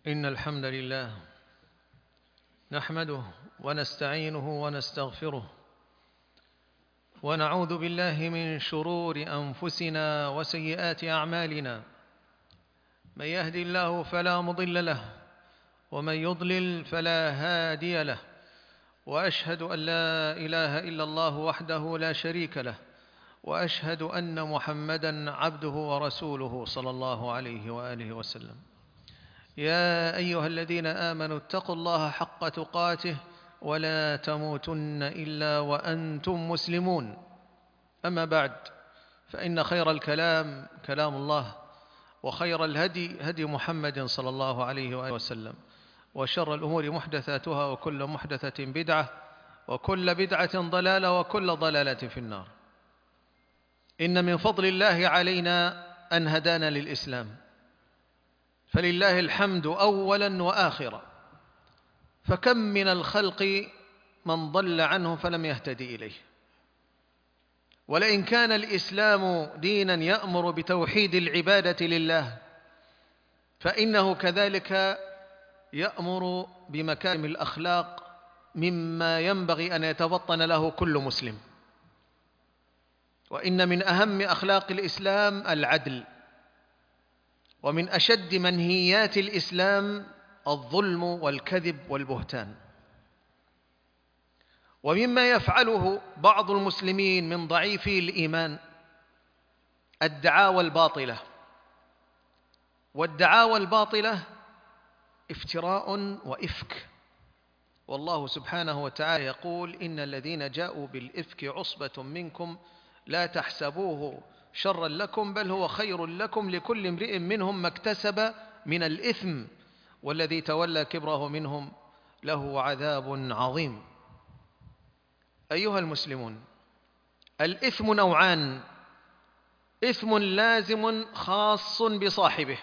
إن الحمد لله نحمده ونستعينه ونستغفره ونعوذ بالله من شرور أنفسنا وسيئات أعمالنا. من يهدي الله فلا مضل له ومن يضلل فلا هادي له، وأشهد أن لا إله إلا الله وحده لا شريك له، وأشهد أن محمدًا عبده ورسوله صلى الله عليه وآله وسلم. يا أيها الذين آمنوا اتقوا الله حق تقاته ولا تموتن إلا وأنتم مسلمون. أما بعد، فإن خير الكلام كلام الله، وخير الهدي هدي محمد صلى الله عليه وآله وسلم، وشر الأمور محدثاتها، وكل محدثة بدعة، وكل بدعة ضلالة، وكل ضلالة في النار. إن من فضل الله علينا أن هدانا للإسلام، فلله الحمد أولا وآخرا. فكم من الخلق من ضل عنه فلم يهتدي إليه. ولئن كان الإسلام دينا يأمر بتوحيد العبادة لله، فإنه كذلك يأمر بمكارم الأخلاق مما ينبغي أن يتفطن له كل مسلم. وإن من أهم أخلاق الإسلام العدل، ومن أشد منهيات الإسلام الظلم والكذب والبهتان. ومما يفعله بعض المسلمين من ضعيفي الإيمان الدعاوى الباطلة. والدعاوى الباطلة افتراء وإفك. والله سبحانه وتعالى يقول: إن الذين جاءوا بالإفك عصبة منكم لا تحسبوه شرا لكم بل هو خير لكم، لكل امرئ منهم ما اكتسب من الإثم، والذي تولى كبره منهم له عذاب عظيم. أيها المسلمون، الإثم نوعان: إثم لازم خاص بصاحبه،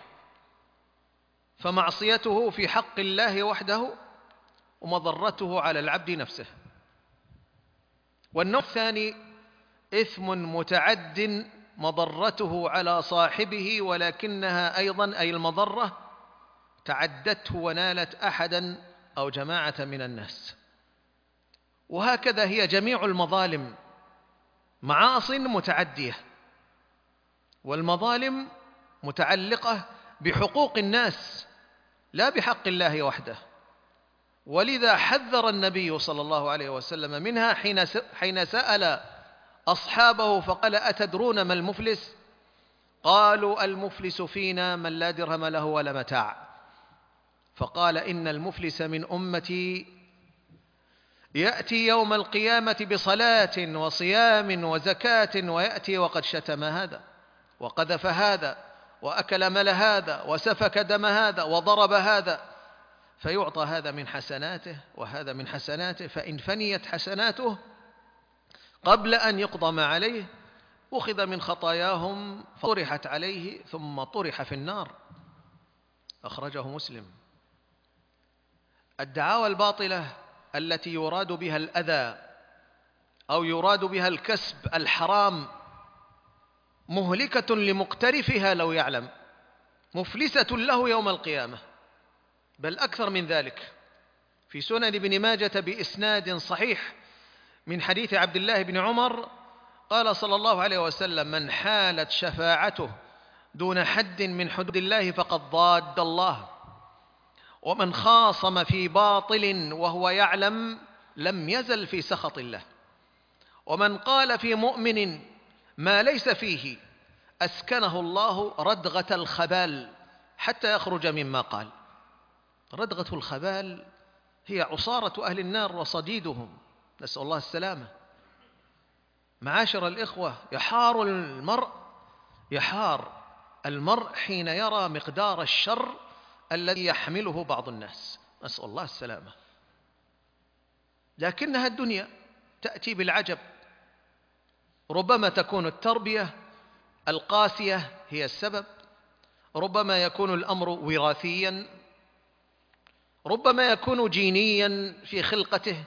فمعصيته في حق الله وحده، ومضرته على العبد نفسه. والنوع الثاني إثم متعد، مضرته على صاحبه، ولكنها أيضا أي المضرة تعدته ونالت أحدا أو جماعة من الناس. وهكذا هي جميع المظالم، معاصٍ متعدية، والمظالم متعلقة بحقوق الناس لا بحق الله وحده. ولذا حذر النبي صلى الله عليه وسلم منها حين سأل أصحابه فقال: أتدرون ما المفلس؟ قالوا: المفلس فينا من لا درهم له ولا متاع. فقال: إن المفلس من أمتي يأتي يوم القيامة بصلاة وصيام وزكاة، ويأتي وقد شتم هذا وقذف هذا وأكل مال هذا وسفك دم هذا وضرب هذا، فيعطى هذا من حسناته وهذا من حسناته، فإن فنيت حسناته قبل أن يقضى ما عليه أخذ من خطاياهم فطرحت عليه ثم طرح في النار. أخرجه مسلم. الدعاوى الباطلة التي يراد بها الأذى أو يراد بها الكسب الحرام مهلكة لمقترفها لو يعلم، مفلسة له يوم القيامة، بل أكثر من ذلك. في سنن ابن ماجة بإسناد صحيح من حديث عبد الله بن عمر قال صلى الله عليه وسلم: من حالت شفاعته دون حد من حدود الله فقد ضاد الله، ومن خاصم في باطل وهو يعلم لم يزل في سخط الله، ومن قال في مؤمن ما ليس فيه أسكنه الله ردغة الخبال حتى يخرج مما قال. ردغة الخبال هي عصارة أهل النار وصديدهم، نسأل الله السلامة. معاشر الإخوة، يحار المرء حين يرى مقدار الشر الذي يحمله بعض الناس، نسأل الله السلامة. لكنها الدنيا تأتي بالعجب. ربما تكون التربية القاسية هي السبب، ربما يكون الأمر وراثيا، ربما يكون جينيا في خلقته،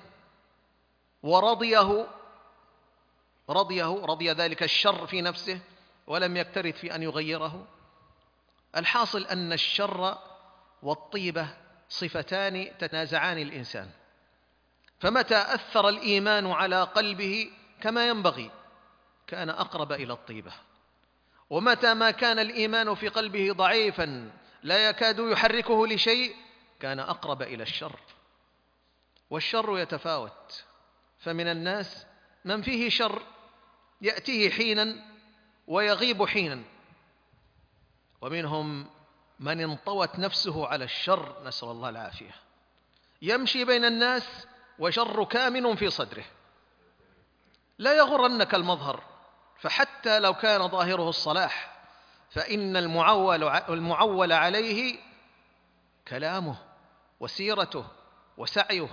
رضي ذلك الشر في نفسه ولم يكترث في أن يغيره. الحاصل أن الشر والطيبة صفتان تتنازعان الإنسان، فمتى أثر الإيمان على قلبه كما ينبغي كان أقرب إلى الطيبة، ومتى ما كان الإيمان في قلبه ضعيفا لا يكاد يحركه لشيء كان أقرب إلى الشر. والشر يتفاوت، فمن الناس من فيه شر يأتيه حينا ويغيب حينا، ومنهم من انطوت نفسه على الشر، نسأل الله العافية، يمشي بين الناس وشر كامن في صدره. لا يغرنك المظهر، فحتى لو كان ظاهره الصلاح فإن المعول عليه كلامه وسيرته وسعيه.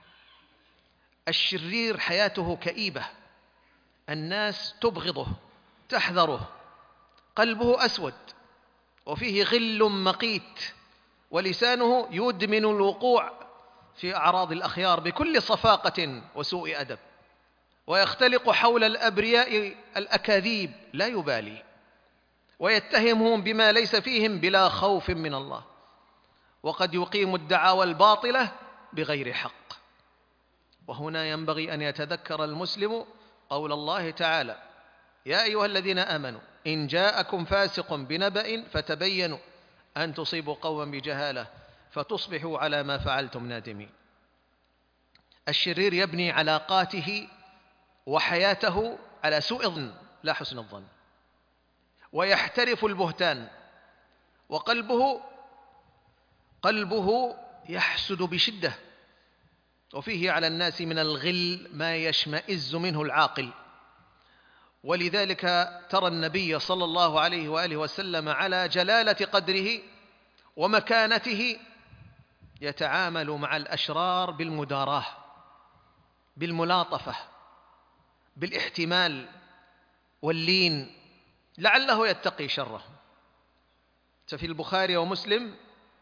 الشرير حياته كئيبة، الناس تبغضه تحذره، قلبه أسود وفيه غل مقيت، ولسانه يدمن الوقوع في أعراض الأخيار بكل صفاقة وسوء أدب، ويختلق حول الأبرياء الأكاذيب لا يبالي، ويتهمهم بما ليس فيهم بلا خوف من الله، وقد يقيم الدعاوى الباطلة بغير حق. وهنا ينبغي أن يتذكر المسلم قول الله تعالى: يا أيها الذين آمنوا إن جاءكم فاسق بنبأ فتبينوا أن تصيبوا قوما بجهالة فتصبحوا على ما فعلتم نادمين. الشرير يبني علاقاته وحياته على سوء الظن لا حسن الظن، ويحترف البهتان، وقلبه يحسد بشدة، وفيه على الناس من الغل ما يشمئز منه العاقل. ولذلك ترى النبي صلى الله عليه وآله وسلم على جلالة قدره ومكانته يتعامل مع الأشرار بالمداراة، بالملاطفة، بالاحتمال واللين، لعله يتقي شره. ففي البخاري ومسلم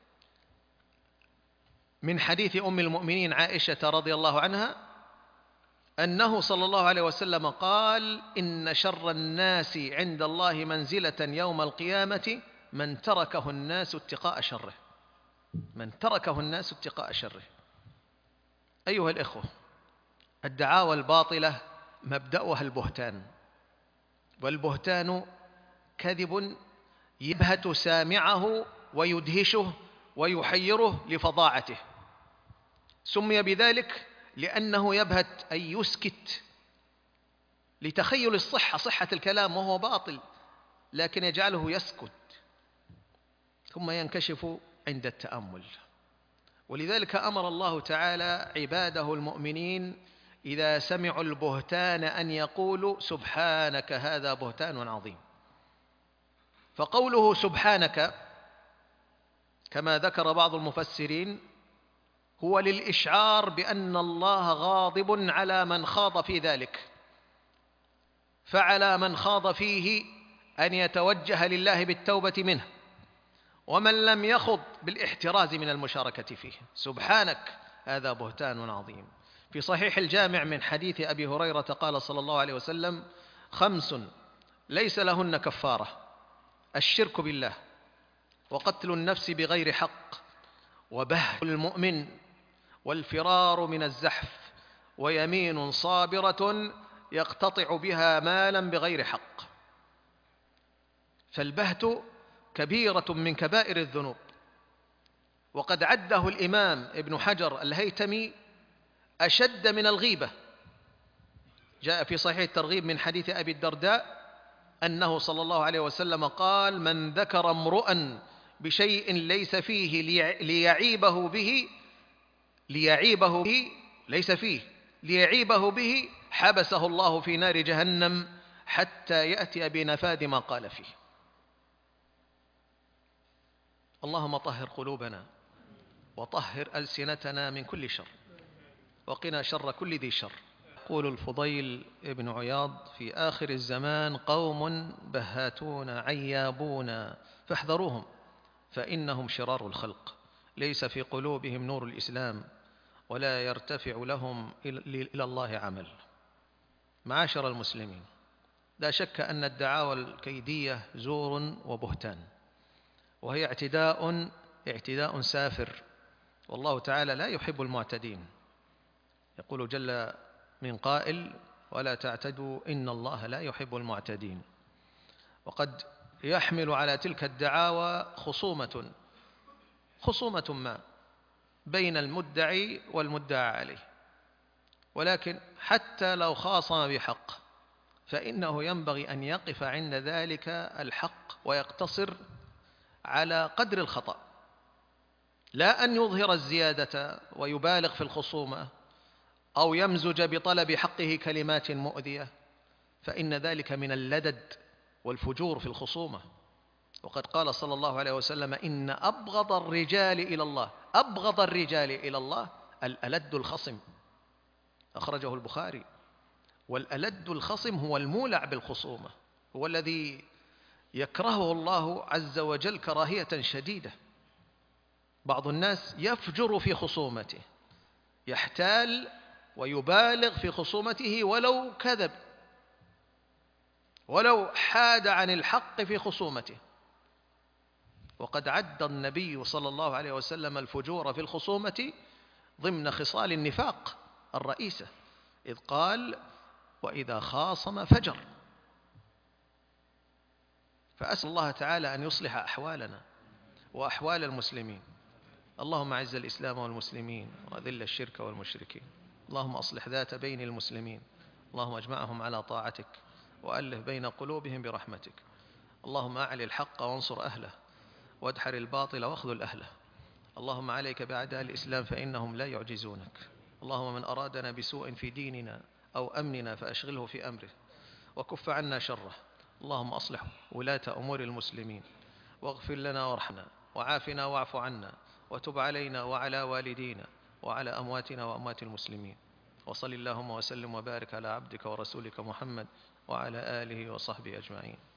من حديث أم المؤمنين عائشة رضي الله عنها أنه صلى الله عليه وسلم قال: إن شر الناس عند الله منزلة يوم القيامة من تركه الناس اتقاء شره. من تركه الناس اتقاء شره. أيها الإخوة، الدعاوى الباطلة مبدأها البهتان، والبهتان كذب يبهت سامعه ويدهشه ويحيره لفظاعته. سمي بذلك لأنه يبهت أي يسكت لتخيل صحة الكلام وهو باطل، لكن يجعله يسكت ثم ينكشف عند التأمل. ولذلك أمر الله تعالى عباده المؤمنين إذا سمعوا البهتان أن يقولوا: سبحانك هذا بهتان عظيم. فقوله سبحانك كما ذكر بعض المفسرين هو للإشعار بأن الله غاضب على من خاض في ذلك، فعلى من خاض فيه أن يتوجه لله بالتوبة منه، ومن لم يخض بالاحتراز من المشاركة فيه. سبحانك هذا بهتان عظيم. في صحيح الجامع من حديث أبي هريرة قال صلى الله عليه وسلم: 5 ليس لهن كفارة: الشرك بالله، وقتل النفس بغير حق، وبهت المؤمن، والفرار من الزحف، ويمين صابرة يقتطع بها مالا بغير حق. فالبهت كبيرة من كبائر الذنوب، وقد عده الإمام ابن حجر الهيتمي أشد من الغيبة. جاء في صحيح الترغيب من حديث أبي الدرداء أنه صلى الله عليه وسلم قال: من ذكر امرؤا بشيء ليس فيه ليعيبه به حبسه الله في نار جهنم حتى يأتي بنفاذ ما قال فيه. اللهم طهر قلوبنا وطهر ألسنتنا من كل شر، وقنا شر كل ذي شر. يقول الفضيل ابن عياض: في آخر الزمان قوم بهاتون عيابون فاحذروهم، فإنهم شرار الخلق، ليس في قلوبهم نور الإسلام، ولا يرتفع لهم إلى الله عمل. معاشر المسلمين، لا شك أن الدعاوى الكيدية زور وبهتان، وهي اعتداء اعتداء سافر، والله تعالى لا يحب المعتدين. يقول جل من قائل: ولا تعتدوا إن الله لا يحب المعتدين. وقد يحمل على تلك الدعاوى خصومة ما بين المدعي والمدعى عليه، ولكن حتى لو خاصم بحق فإنه ينبغي أن يقف عند ذلك الحق ويقتصر على قدر الخطأ، لا أن يظهر الزيادة ويبالغ في الخصومة أو يمزج بطلب حقه كلمات مؤذية، فإن ذلك من اللدد والفجور في الخصومة. وقد قال صلى الله عليه وسلم: إن أبغض الرجال إلى الله الألد الخصم، أخرجه البخاري. والألد الخصم هو المولع بالخصومة، هو الذي يكرهه الله عز وجل كراهية شديدة. بعض الناس يفجر في خصومته، يحتال ويبالغ في خصومته ولو كذب، ولو حاد عن الحق في خصومته. وقد عد النبي صلى الله عليه وسلم الفجور في الخصومة ضمن خصال النفاق الرئيسة، إذ قال: وإذا خاصم فجر. فأسأل الله تعالى أن يصلح أحوالنا وأحوال المسلمين. اللهم أعز الإسلام والمسلمين وأذل الشرك والمشركين. اللهم أصلح ذات بين المسلمين. اللهم اجمعهم على طاعتك وألف بين قلوبهم برحمتك. اللهم أعل الحق وانصر أهله، وادحر الباطل واخذل أهله. اللهم عليك بأعداء الإسلام فإنهم لا يعجزونك. اللهم من أرادنا بسوء في ديننا أو أمننا فأشغله في أمره وكف عنا شره. اللهم أصلح ولاة أمور المسلمين، واغفر لنا وارحمنا، وعافنا واعف عنا، وتب علينا وعلى والدينا وعلى أمواتنا وأموات المسلمين. وصل اللهم وسلم وبارك على عبدك ورسولك محمد وعلى آله وصحبه أجمعين.